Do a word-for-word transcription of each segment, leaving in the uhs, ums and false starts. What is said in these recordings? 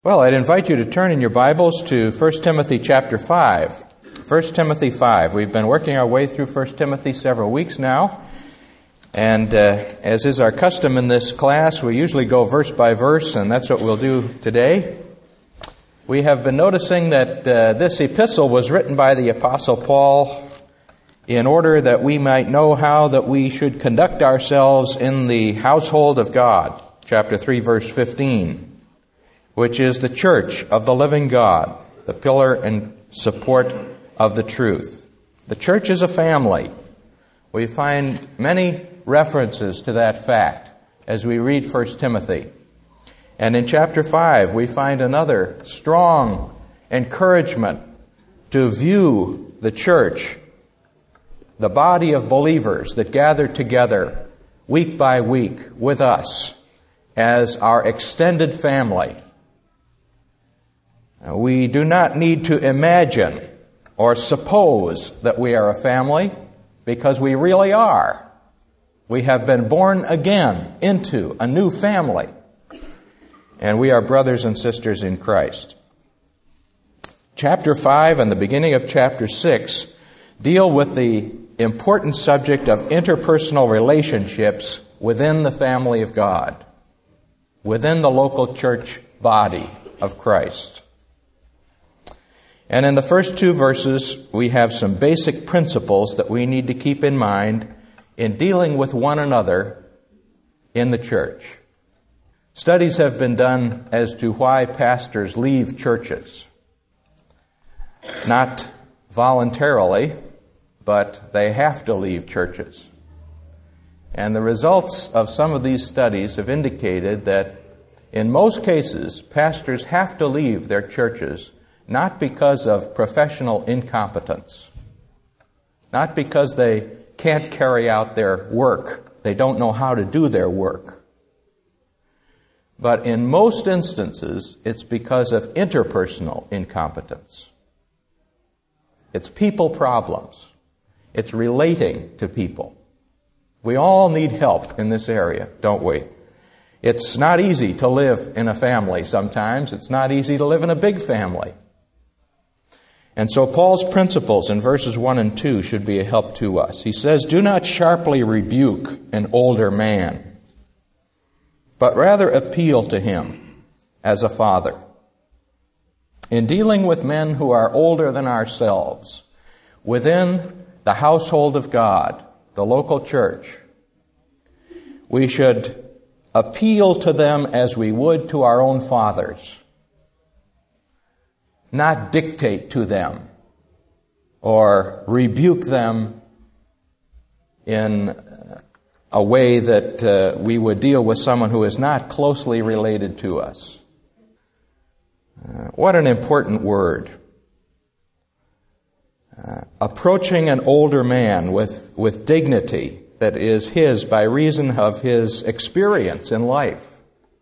Well, I'd invite you to turn in your Bibles to First Timothy chapter five. First Timothy five. We've been working our way through First Timothy several weeks now. And uh, as is our custom in this class, we usually go verse by verse, and that's what we'll do today. We have been noticing that uh, this epistle was written by the Apostle Paul in order that we might know how that we should conduct ourselves in the household of God. Chapter three, verse fifteen. Which is the church of the living God, the pillar and support of the truth. The church is a family. We find many references to that fact as we read First Timothy. And in chapter five, we find another strong encouragement to view the church, the body of believers that gather together week by week with us as our extended family. We do not need to imagine or suppose that we are a family, because we really are. We have been born again into a new family, and we are brothers and sisters in Christ. Chapter five and the beginning of chapter six deal with the important subject of interpersonal relationships within the family of God, within the local church body of Christ. And in the first two verses, we have some basic principles that we need to keep in mind in dealing with one another in the church. Studies have been done as to why pastors leave churches. Not voluntarily, but they have to leave churches. And the results of some of these studies have indicated that in most cases, pastors have to leave their churches not because of professional incompetence, not because they can't carry out their work, they don't know how to do their work. But in most instances, it's because of interpersonal incompetence. It's people problems. It's relating to people. We all need help in this area, don't we? It's not easy to live in a family sometimes. It's not easy to live in a big family. And so Paul's principles in verses one and two should be a help to us. He says, "Do not sharply rebuke an older man, but rather appeal to him as a father." In dealing with men who are older than ourselves, within the household of God, the local church, we should appeal to them as we would to our own fathers. Not dictate to them or rebuke them in a way that uh, we would deal with someone who is not closely related to us. Uh, what an important word. Uh, approaching an older man with, with dignity that is his by reason of his experience in life,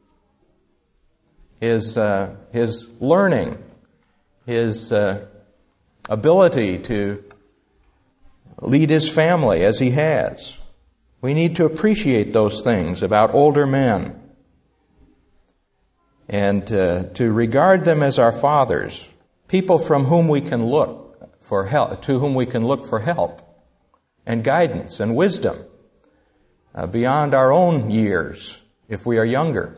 his, uh, his learning, his uh, ability to lead his family as he has. We need to appreciate those things about older men and uh, to regard them as our fathers, people from whom we can look for help, to whom we can look for help and guidance and wisdom uh, beyond our own years if we are younger.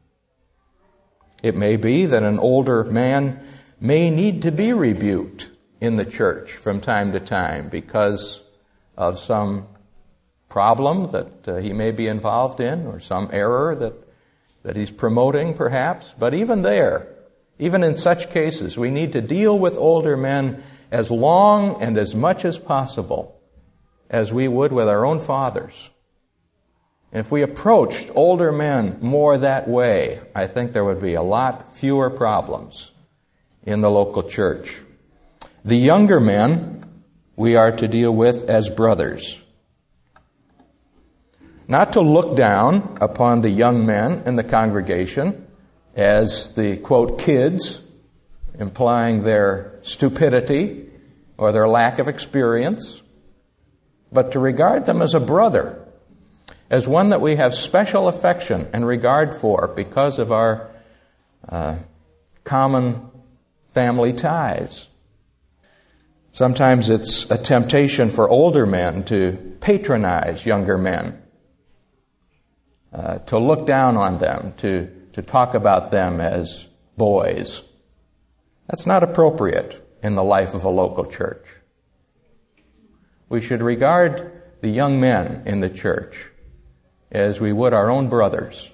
It may be that an older man may need to be rebuked in the church from time to time because of some problem that uh, he may be involved in or some error that, that he's promoting perhaps. But even there, even in such cases, we need to deal with older men as long and as much as possible as we would with our own fathers. And if we approached older men more that way, I think there would be a lot fewer problems in the local church. The younger men we are to deal with as brothers. Not to look down upon the young men in the congregation as the, quote, kids, implying their stupidity or their lack of experience, but to regard them as a brother, as one that we have special affection and regard for because of our uh, common family ties. Sometimes it's a temptation for older men to patronize younger men, uh, to look down on them, to, to talk about them as boys. That's not appropriate in the life of a local church. We should regard the young men in the church as we would our own brothers.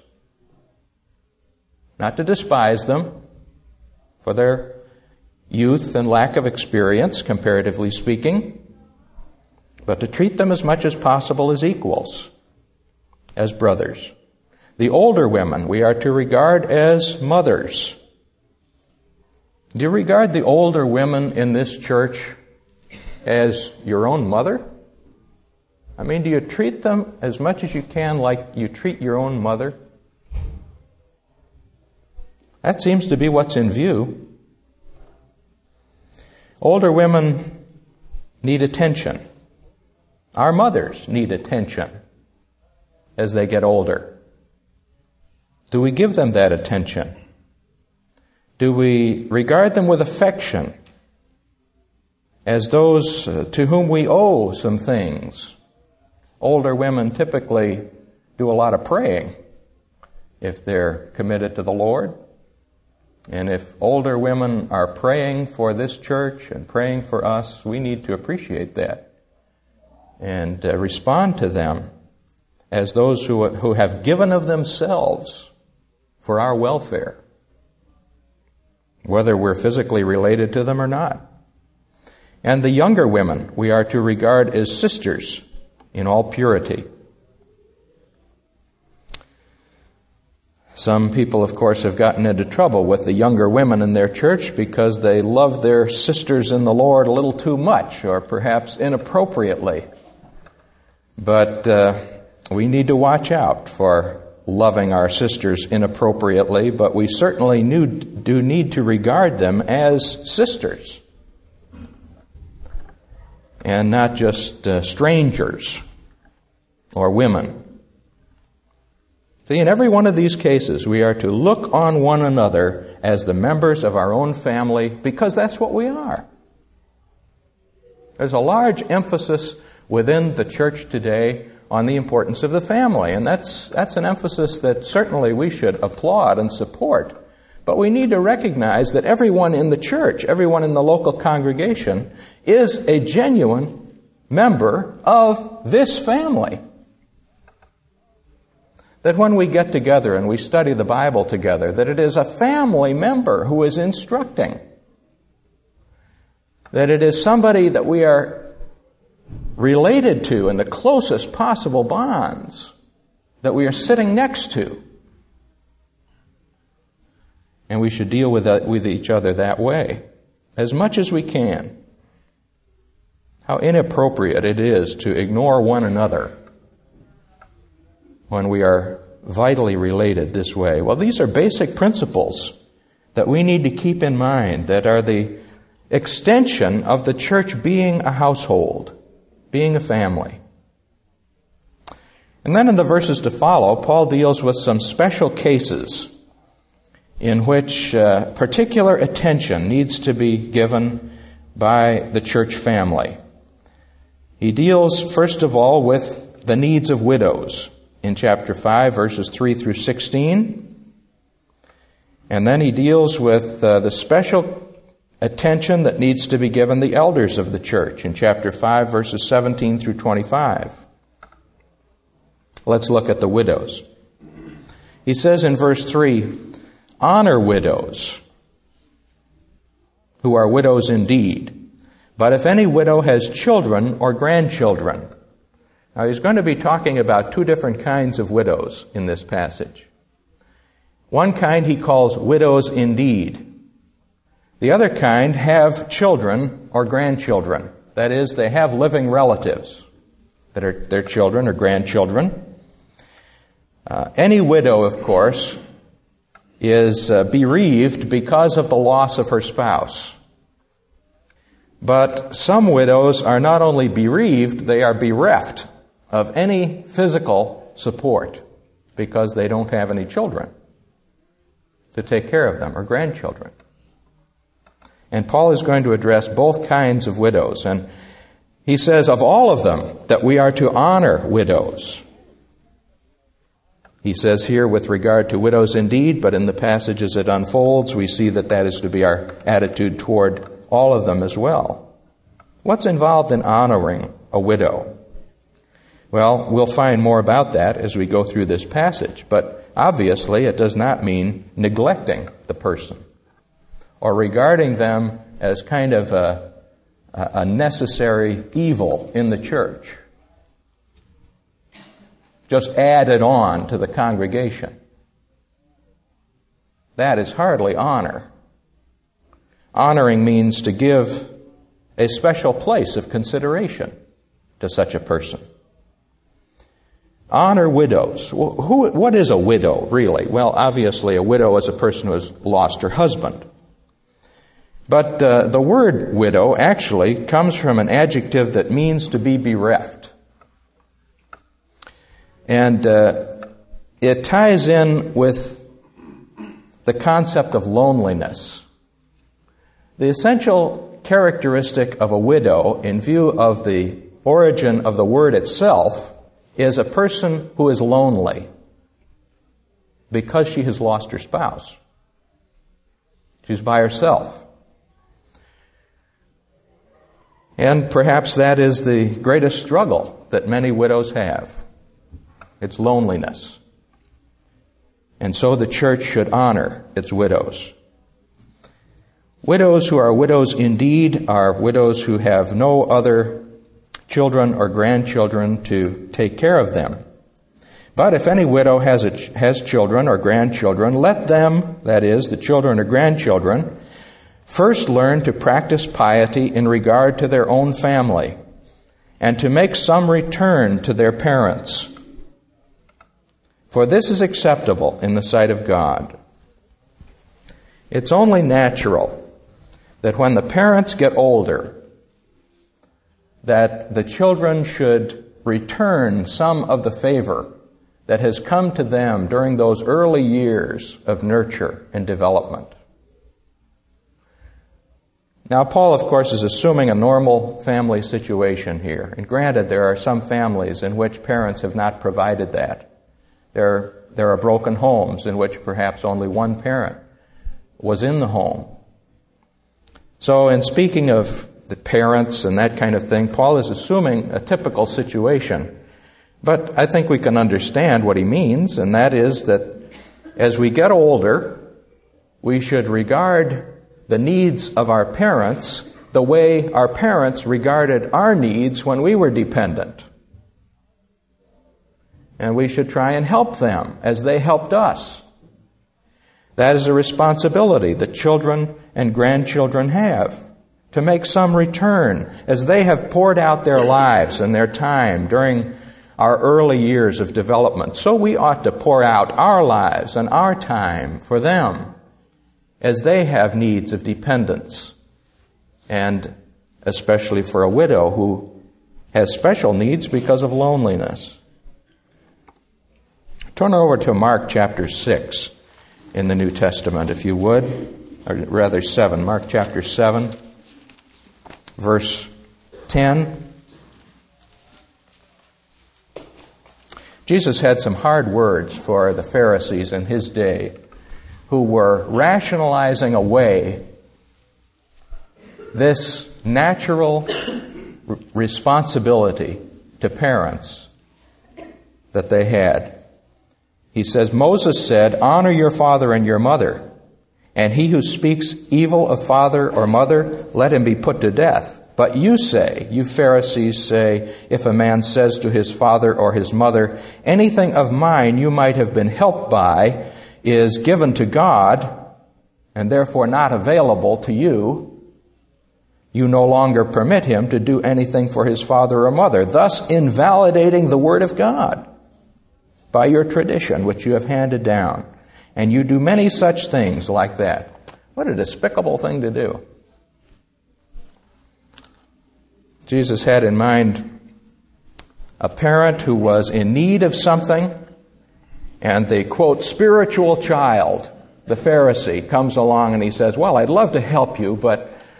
Not to despise them for their youth and lack of experience, comparatively speaking, but to treat them as much as possible as equals, as brothers. The older women we are to regard as mothers. Do you regard the older women in this church as your own mother? I mean, do you treat them as much as you can like you treat your own mother? That seems to be what's in view. Older women need attention. Our mothers need attention as they get older. Do we give them that attention? Do we regard them with affection as those to whom we owe some things? Older women typically do a lot of praying if they're committed to the Lord. And if older women are praying for this church and praying for us, we need to appreciate that and uh, respond to them as those who, who have given of themselves for our welfare, whether we're physically related to them or not. And the younger women we are to regard as sisters in all purity. Some people, of course, have gotten into trouble with the younger women in their church because they love their sisters in the Lord a little too much, or perhaps inappropriately. But uh, we need to watch out for loving our sisters inappropriately, but we certainly do need to regard them as sisters and not just uh, strangers or women. See, in every one of these cases, we are to look on one another as the members of our own family, because that's what we are. There's a large emphasis within the church today on the importance of the family, and that's that's an emphasis that certainly we should applaud and support. But we need to recognize that everyone in the church, everyone in the local congregation, is a genuine member of this family. That when we get together and we study the Bible together, that it is a family member who is instructing. That it is somebody that we are related to in the closest possible bonds, that we are sitting next to. And we should deal with that, with each other that way, as much as we can. How inappropriate it is to ignore one another when we are vitally related this way. Well, these are basic principles that we need to keep in mind, that are the extension of the church being a household, being a family. And then in the verses to follow, Paul deals with some special cases in which uh, particular attention needs to be given by the church family. He deals, first of all, with the needs of widows in chapter five, verses three through sixteen. And then he deals with uh, the special attention that needs to be given the elders of the church in chapter five, verses seventeen through twenty-five. Let's look at the widows. He says in verse three, "Honor widows, who are widows indeed. But if any widow has children or grandchildren." Now, he's going to be talking about two different kinds of widows in this passage. One kind he calls widows indeed. The other kind have children or grandchildren. That is, they have living relatives that are their children or grandchildren. Uh, any widow, of course, is uh, bereaved because of the loss of her spouse. But some widows are not only bereaved, they are bereft of any physical support because they don't have any children to take care of them or grandchildren. And Paul is going to address both kinds of widows. And he says of all of them that we are to honor widows. He says here with regard to widows indeed, but in the passage as it unfolds, we see that that is to be our attitude toward all of them as well. What's involved in honoring a widow? Well, we'll find more about that as we go through this passage, but obviously it does not mean neglecting the person or regarding them as kind of a, a necessary evil in the church, just added on to the congregation. That is hardly honor. Honoring means to give a special place of consideration to such a person. Honor widows. Who, what is a widow, really? Well, obviously, a widow is a person who has lost her husband. But uh, the word widow actually comes from an adjective that means to be bereft. And uh, it ties in with the concept of loneliness. The essential characteristic of a widow, in view of the origin of the word itself, is a person who is lonely because she has lost her spouse. She's by herself. And perhaps that is the greatest struggle that many widows have. It's loneliness. And so the church should honor its widows. Widows who are widows indeed are widows who have no other children or grandchildren to take care of them. But if any widow has a, has children or grandchildren, let them, that is, the children or grandchildren, first learn to practice piety in regard to their own family and to make some return to their parents. For this is acceptable in the sight of God. It's only natural that when the parents get older, that the children should return some of the favor that has come to them during those early years of nurture and development. Now, Paul, of course, is assuming a normal family situation here. And granted, there are some families in which parents have not provided that. There, there are broken homes in which perhaps only one parent was in the home. So in speaking of the parents and that kind of thing, Paul is assuming a typical situation. But I think we can understand what he means, and that is that as we get older, we should regard the needs of our parents the way our parents regarded our needs when we were dependent. And we should try and help them as they helped us. That is a responsibility that children and grandchildren have, to make some return as they have poured out their lives and their time during our early years of development. So we ought to pour out our lives and our time for them as they have needs of dependence, and especially for a widow who has special needs because of loneliness. Turn over to Mark chapter six in the New Testament, if you would, or rather seven. Mark chapter seven, verse ten. Jesus had some hard words for the Pharisees in his day, who were rationalizing away this natural responsibility to parents that they had. He says, Moses said, "Honor your father and your mother, and he who speaks evil of father or mother, let him be put to death. But you say, you Pharisees say, if a man says to his father or his mother, anything of mine you might have been helped by is given to God, and therefore not available to you, you no longer permit him to do anything for his father or mother, thus invalidating the word of God by your tradition which you have handed down. And you do many such things like that." What a despicable thing to do. Jesus had in mind a parent who was in need of something, and the, quote, spiritual child, the Pharisee, comes along and he says, "Well, I'd love to help you, but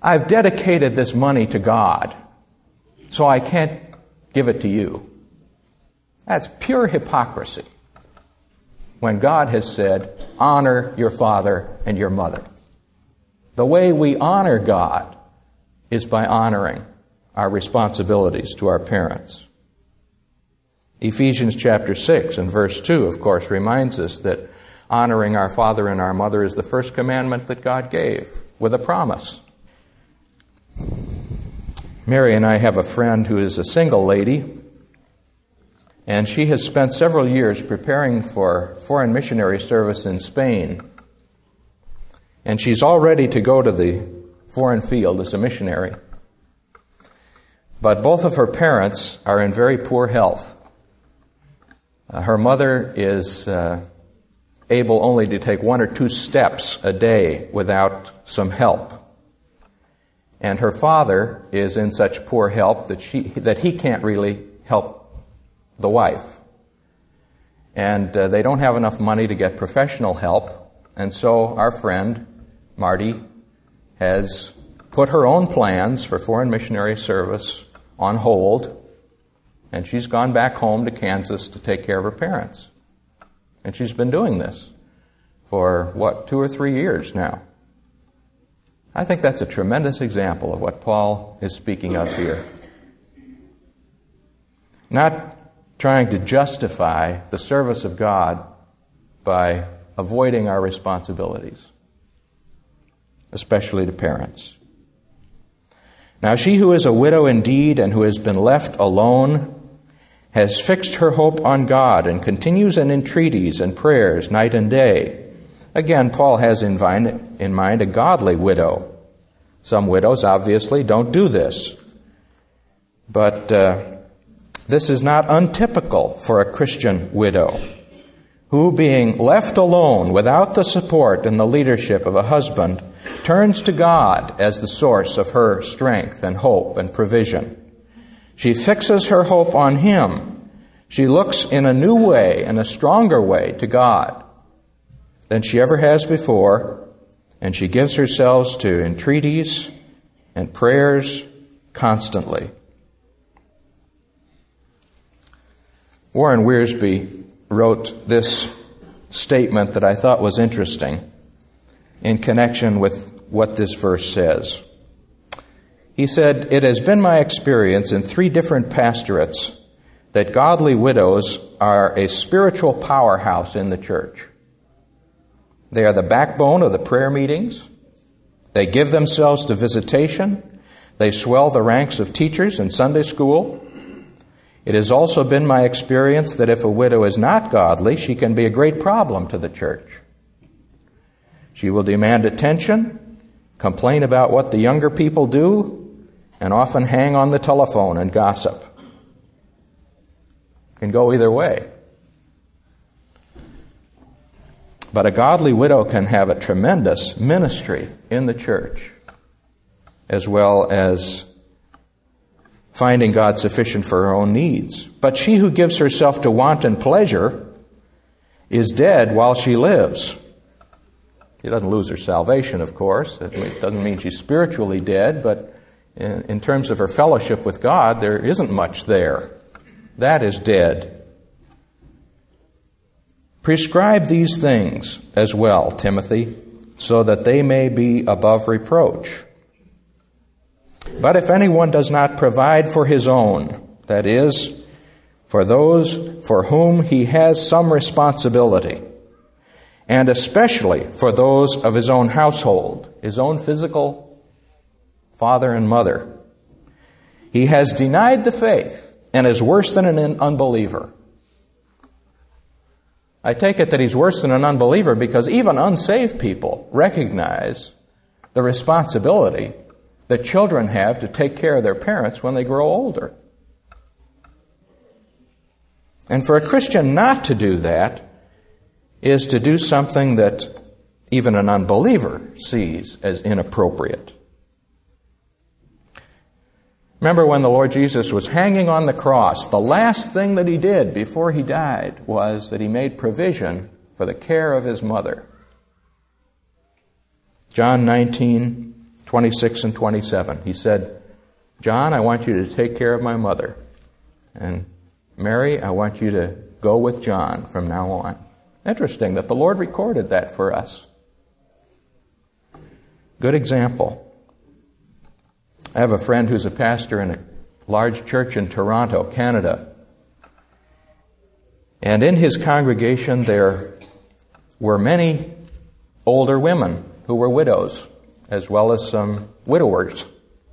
I've dedicated this money to God, so I can't give it to you. That's pure hypocrisy when God has said, honor your father and your mother. The way we honor God is by honoring our responsibilities to our parents. Ephesians chapter six and verse two, of course, reminds us that honoring our father and our mother is the first commandment that God gave, with a promise. Mary and I have a friend who is a single lady, and she has spent several years preparing for foreign missionary service in Spain. And she's all ready to go to the foreign field as a missionary. But both of her parents are in very poor health. Uh, her mother is uh, able only to take one or two steps a day without some help. And her father is in such poor health that she that he can't really help the wife. And uh, they don't have enough money to get professional help. And so our friend, Marty, has put her own plans for foreign missionary service on hold. And she's gone back home to Kansas to take care of her parents. And she's been doing this for, what, two or three years now. I think that's a tremendous example of what Paul is speaking of here. Not trying to justify the service of God by avoiding our responsibilities, especially to parents. Now, she who is a widow indeed and who has been left alone has fixed her hope on God and continues in entreaties and prayers night and day. Again, Paul has in mind a godly widow. Some widows obviously don't do this. But uh, this is not untypical for a Christian widow, who, being left alone without the support and the leadership of a husband, turns to God as the source of her strength and hope and provision. She fixes her hope on Him. She looks in a new way, in a stronger way, to God than she ever has before, and she gives herself to entreaties and prayers constantly. Warren Wiersbe wrote this statement that I thought was interesting in connection with what this verse says. He said, "It has been my experience in three different pastorates that godly widows are a spiritual powerhouse in the church. They are the backbone of the prayer meetings. They give themselves to visitation. They swell the ranks of teachers in Sunday school. It has also been my experience that if a widow is not godly, she can be a great problem to the church. She will demand attention, complain about what the younger people do, and often hang on the telephone and gossip. It can go either way. But a godly widow can have a tremendous ministry in the church, as well as finding God sufficient for her own needs. But she who gives herself to wanton pleasure is dead while she lives." She doesn't lose her salvation, of course. It doesn't mean she's spiritually dead, but in, in terms of her fellowship with God, there isn't much there. That is dead. "Prescribe these things as well, Timothy, so that they may be above reproach. But if anyone does not provide for his own, that is, for those for whom he has some responsibility, and especially for those of his own household," his own physical father and mother, "he has denied the faith and is worse than an unbeliever." I take it that he's worse than an unbeliever because even unsaved people recognize the responsibility that children have to take care of their parents when they grow older. And for a Christian not to do that is to do something that even an unbeliever sees as inappropriate. Remember when the Lord Jesus was hanging on the cross, the last thing that He did before He died was that He made provision for the care of His mother. John nineteen twenty. twenty-six and twenty-seven. He said, John, I want you to take care of my mother. And Mary, I want you to go with John from now on. Interesting that the Lord recorded that for us. Good example. I have a friend who's a pastor in a large church in Toronto, Canada. And in his congregation there were many older women who were widows, as well as some widowers.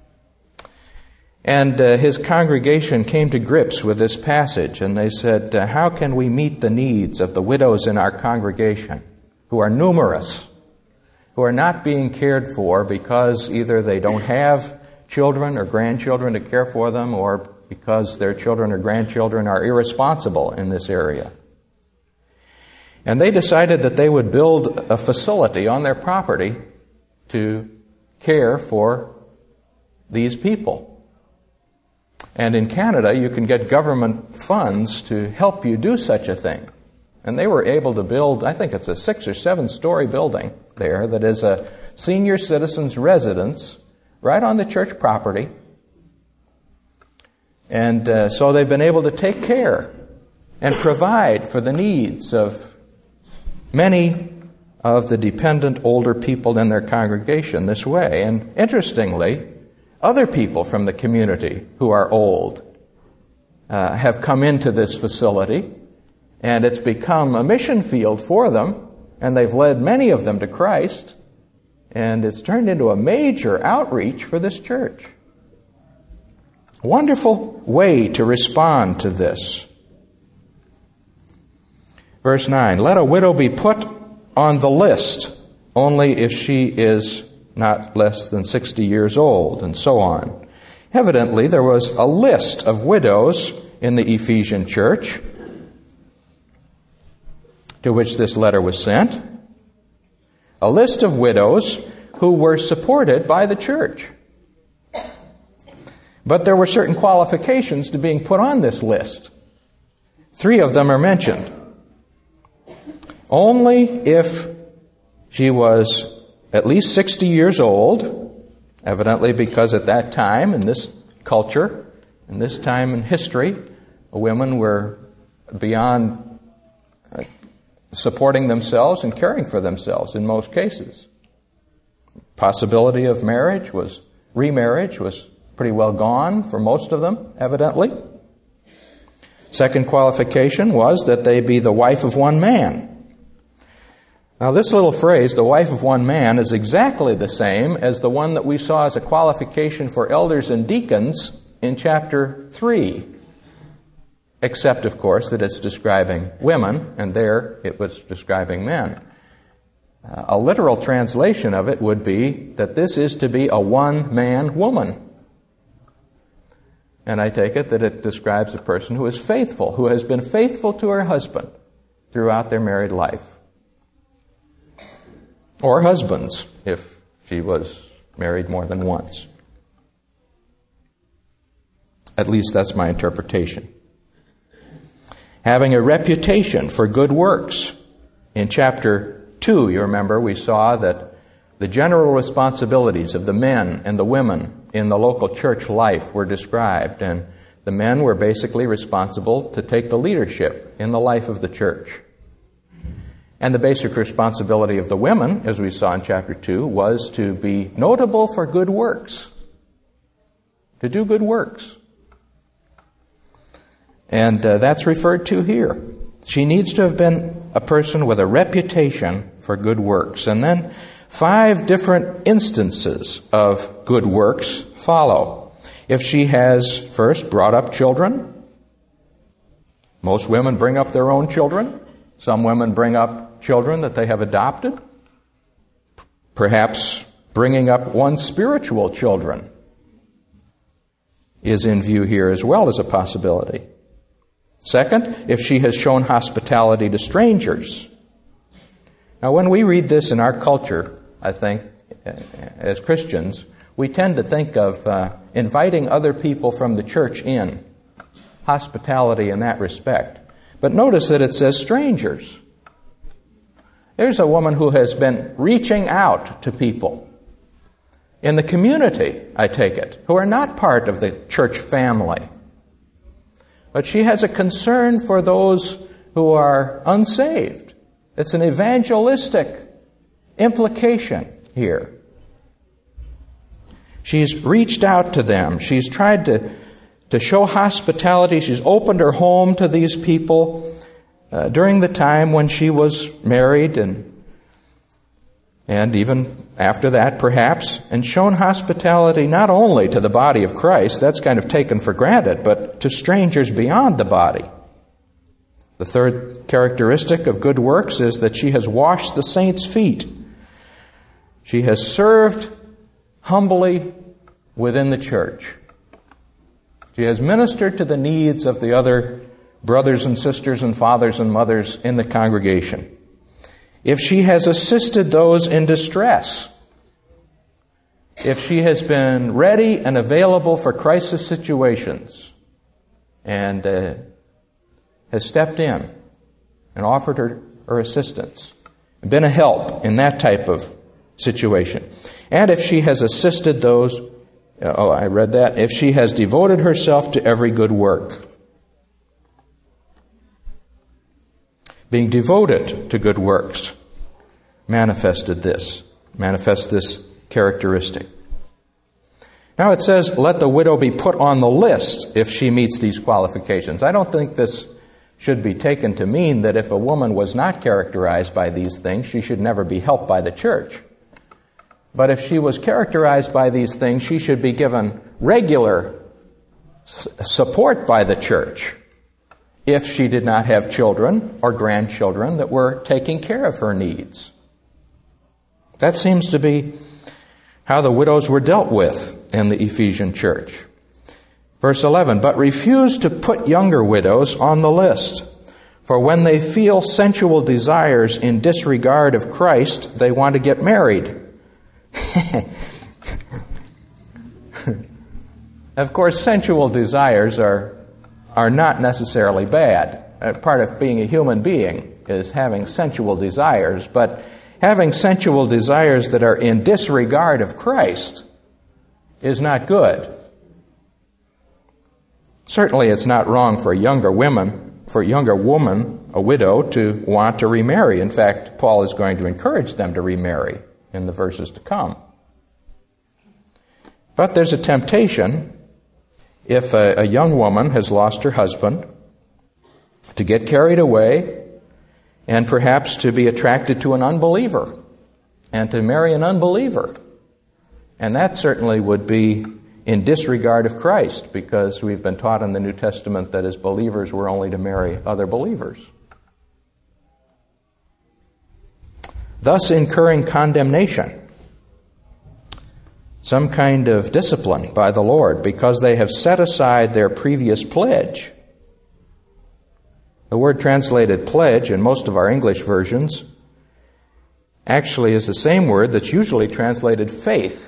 And uh, his congregation came to grips with this passage, and they said, uh, how can we meet the needs of the widows in our congregation, who are numerous, who are not being cared for because either they don't have children or grandchildren to care for them, or because their children or grandchildren are irresponsible in this area. And they decided that they would build a facility on their property to care for these people. And in Canada, you can get government funds to help you do such a thing. And they were able to build, I think it's a six or seven story building there that is a senior citizens residence right on the church property. And uh, so they've been able to take care and provide for the needs of many of the dependent older people in their congregation this way. And interestingly, other people from the community who are old uh, have come into this facility, and it's become a mission field for them, and they've led many of them to Christ, and it's turned into a major outreach for this church. Wonderful way to respond to this. Verse nine, let a widow be put on the list only if she is not less than sixty years old, and so on. Evidently, there was a list of widows in the Ephesian church to which this letter was sent. A list of widows who were supported by the church. But there were certain qualifications to being put on this list. Three of them are mentioned. Only if she was at least sixty years old, evidently because at that time, in this culture, in this time in history, women were beyond supporting themselves and caring for themselves in most cases. Possibility of marriage was, remarriage was pretty well gone for most of them, evidently. Second qualification was that they be the wife of one man. Now, this little phrase, the wife of one man, is exactly the same as the one that we saw as a qualification for elders and deacons in chapter three. Except, of course, that it's describing women, and there it was describing men. Uh, a literal translation of it would be that this is to be a one-man woman. And I take it that it describes a person who is faithful, who has been faithful to her husband throughout their married life. Or husbands, if she was married more than once. At least that's my interpretation. Having a reputation for good works. In chapter two, you remember, we saw that the general responsibilities of the men and the women in the local church life were described, and the men were basically responsible to take the leadership in the life of the church. And the basic responsibility of the women, as we saw in chapter two, was to be notable for good works. To do good works. And uh, that's referred to here. She needs to have been a person with a reputation for good works. And then five different instances of good works follow. If she has first brought up children, most women bring up their own children. Some women bring up children that they have adopted. Perhaps bringing up one's spiritual children is in view here as well as a possibility. Second, if she has shown hospitality to strangers. Now, when we read this in our culture, I think, as Christians, we tend to think of uh, inviting other people from the church in. Hospitality in that respect. But notice that it says strangers. There's a woman who has been reaching out to people. in the community, I take it, who are not part of the church family. But she has a concern for those who are unsaved. It's an evangelistic implication here. She's reached out to them. She's tried to, to show hospitality. She's opened her home to these people uh, during the time when she was married and and even after that, perhaps, and shown hospitality not only to the body of Christ, that's kind of taken for granted, but to strangers beyond the body. The third characteristic of good works is that she has washed the saints' feet. She has served humbly within the church. She has ministered to the needs of the other brothers and sisters and fathers and mothers in the congregation. If she has assisted those in distress, if she has been ready and available for crisis situations and uh, has stepped in and offered her, her assistance, been a help in that type of situation. And if she has assisted those, oh, I read that, if she has devoted herself to every good work. Being devoted to good works manifested this, manifests this characteristic. Now it says, let the widow be put on the list if she meets these qualifications. I don't think this should be taken to mean that if a woman was not characterized by these things, she should never be helped by the church. But if she was characterized by these things, she should be given regular s- support by the church if she did not have children or grandchildren that were taking care of her needs. That seems to be how the widows were dealt with in the Ephesian church. Verse eleven, but refuse to put younger widows on the list, for when they feel sensual desires in disregard of Christ, they want to get married. Of course, sensual desires are are not necessarily bad. Uh, part of being a human being is having sensual desires, but having sensual desires that are in disregard of Christ is not good. Certainly it's not wrong for younger women, for a younger woman, a widow, to want to remarry. In fact, Paul is going to encourage them to remarry in the verses to come. But there's a temptation, if a, a young woman has lost her husband, to get carried away and perhaps to be attracted to an unbeliever and to marry an unbeliever. And that certainly would be in disregard of Christ, because we've been taught in the New Testament that as believers we're only to marry other believers, thus incurring condemnation, some kind of discipline by the Lord, because they have set aside their previous pledge. The word translated pledge in most of our English versions actually is the same word that's usually translated faith.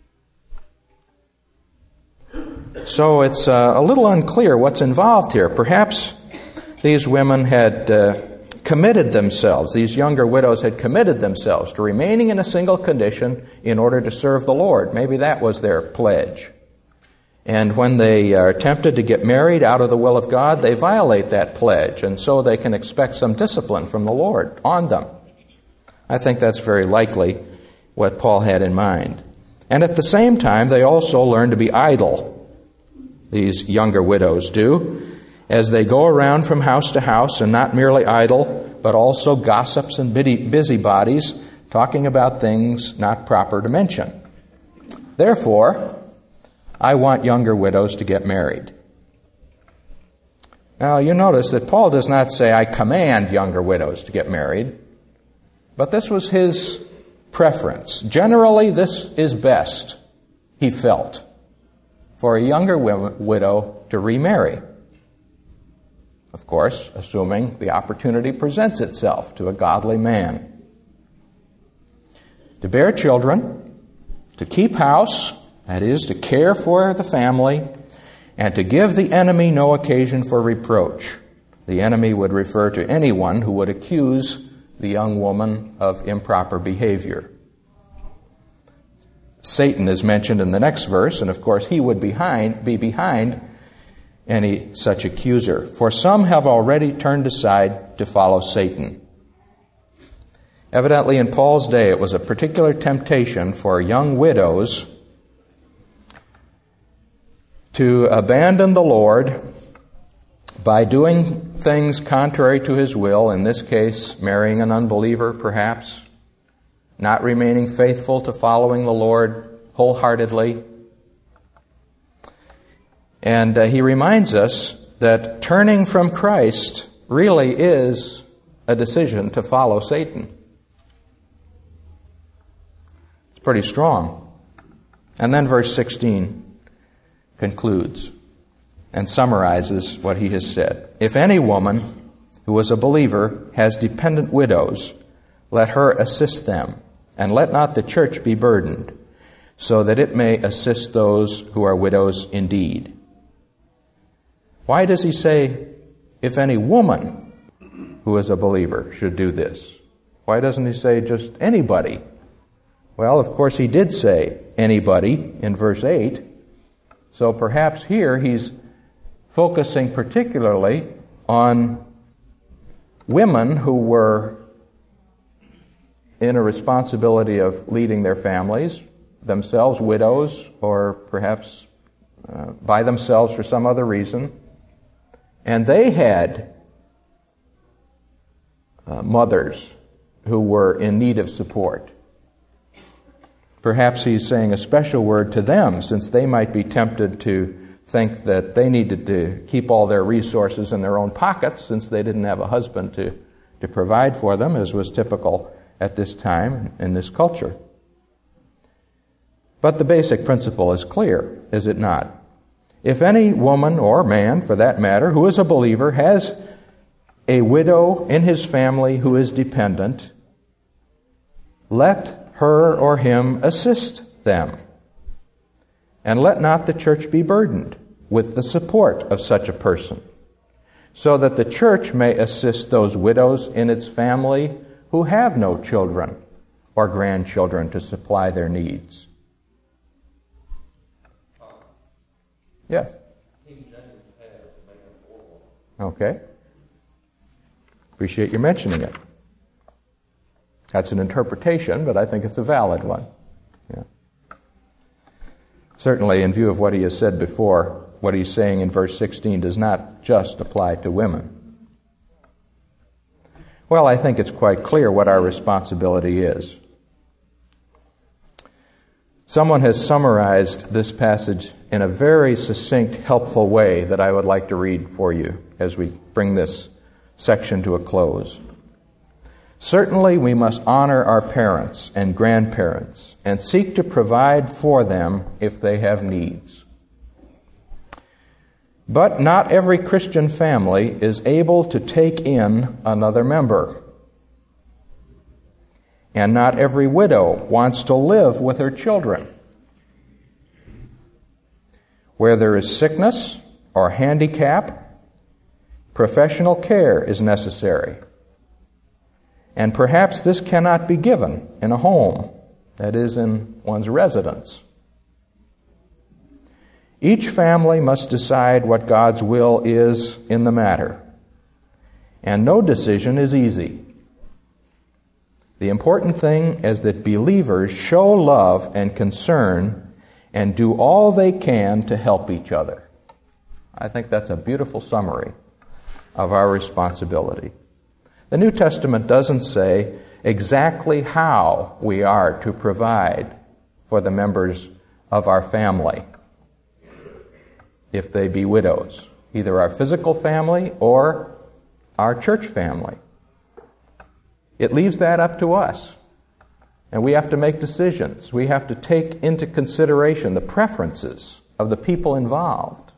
So it's uh, a little unclear what's involved here. Perhaps these women had uh, committed themselves, these younger widows had committed themselves to remaining in a single condition in order to serve the Lord. Maybe that was their pledge. And when they are tempted to get married out of the will of God, they violate that pledge, and so they can expect some discipline from the Lord on them. I think that's very likely what Paul had in mind. And at the same time, they also learn to be idle. These younger widows do, as they go around from house to house, and not merely idle, but also gossips and busybodies, talking about things not proper to mention. Therefore, I want younger widows to get married. Now, you notice that Paul does not say, I command younger widows to get married, but this was his preference. Generally, this is best, he felt, for a younger widow to remarry. Of course, assuming the opportunity presents itself to a godly man. To bear children, to keep house, that is, to care for the family, and to give the enemy no occasion for reproach. The enemy would refer to anyone who would accuse the young woman of improper behavior. Satan is mentioned in the next verse, and of course he would behind, be behind any such accuser. For some have already turned aside to follow Satan. Evidently in Paul's day it was a particular temptation for young widows to abandon the Lord by doing things contrary to His will, in this case marrying an unbeliever perhaps, not remaining faithful to following the Lord wholeheartedly. And uh, he reminds us that turning from Christ really is a decision to follow Satan. It's pretty strong. And then verse sixteen concludes and summarizes what he has said. If any woman who is a believer has dependent widows, let her assist them, and let not the church be burdened, so that it may assist those who are widows indeed. Why does he say, if any woman who is a believer should do this? Why doesn't he say just anybody? Well, of course he did say anybody in verse eight. So perhaps here he's focusing particularly on women who were in a responsibility of leading their families, themselves widows, or perhaps uh, by themselves for some other reason. And they had uh, mothers who were in need of support. Perhaps he's saying a special word to them, since they might be tempted to think that they needed to keep all their resources in their own pockets, since they didn't have a husband to, to provide for them, as was typical at this time in this culture. But the basic principle is clear, is it not? If any woman or man, for that matter, who is a believer, has a widow in his family who is dependent, let her or him assist them. And let not the church be burdened with the support of such a person, so that the church may assist those widows in its family who have no children or grandchildren to supply their needs. Yes? Okay. Appreciate you mentioning it. That's an interpretation, but I think it's a valid one. Yeah. Certainly, in view of what he has said before, what he's saying in verse sixteen does not just apply to women. Well, I think it's quite clear what our responsibility is. Someone has summarized this passage in a very succinct, helpful way that I would like to read for you as we bring this section to a close. Certainly we must honor our parents and grandparents and seek to provide for them if they have needs. But not every Christian family is able to take in another member. And not every widow wants to live with her children. Where there is sickness or handicap, professional care is necessary. And perhaps this cannot be given in a home, that is, in one's residence. Each family must decide what God's will is in the matter. And no decision is easy. The important thing is that believers show love and concern and do all they can to help each other. I think that's a beautiful summary of our responsibility. The New Testament doesn't say exactly how we are to provide for the members of our family, if they be widows, either our physical family or our church family. It leaves that up to us. And we have to make decisions. We have to take into consideration the preferences of the people involved.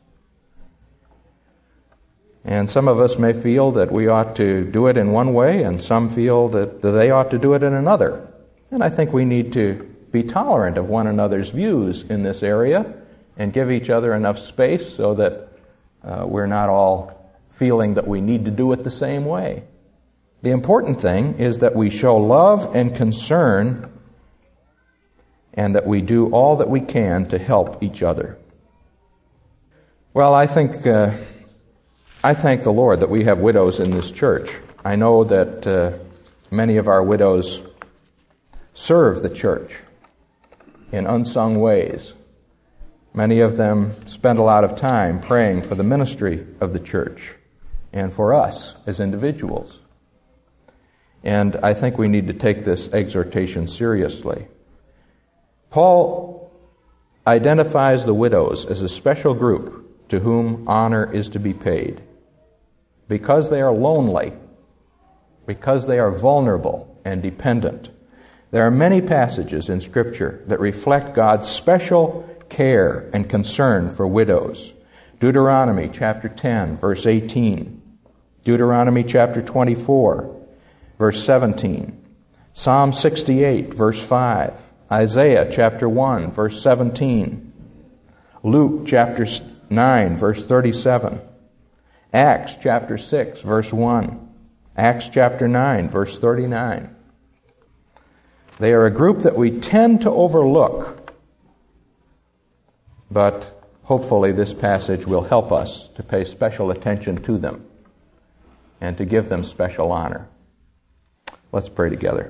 And some of us may feel that we ought to do it in one way, and some feel that they ought to do it in another. And I think we need to be tolerant of one another's views in this area and give each other enough space so that uh, we're not all feeling that we need to do it the same way. The important thing is that we show love and concern and that we do all that we can to help each other. Well, I think uh, I thank the Lord that we have widows in this church. I know that uh, many of our widows serve the church in unsung ways. Many of them spend a lot of time praying for the ministry of the church and for us as individuals. And I think we need to take this exhortation seriously. Paul identifies the widows as a special group to whom honor is to be paid because they are lonely, because they are vulnerable and dependent. There are many passages in Scripture that reflect God's special care and concern for widows. Deuteronomy chapter ten, verse eighteen. Deuteronomy chapter twenty-four, verse seventeen. Psalm sixty-eight, verse five. Isaiah chapter one, verse seventeen. Luke chapter nine, verse thirty-seven. Acts chapter six, verse one. Acts chapter nine, verse thirty-nine. They are a group that we tend to overlook, but hopefully this passage will help us to pay special attention to them and to give them special honor. Let's pray together.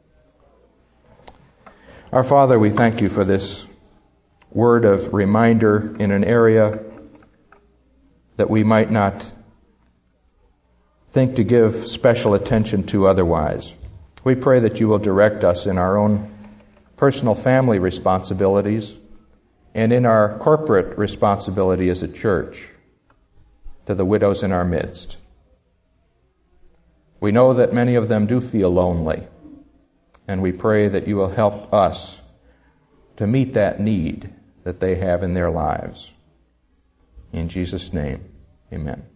Our Father, we thank you for this word of reminder in an area that we might not think to give special attention to otherwise. We pray that you will direct us in our own personal family responsibilities and in our corporate responsibility as a church to the widows in our midst. We know that many of them do feel lonely, and we pray that you will help us to meet that need that they have in their lives. In Jesus' name, amen.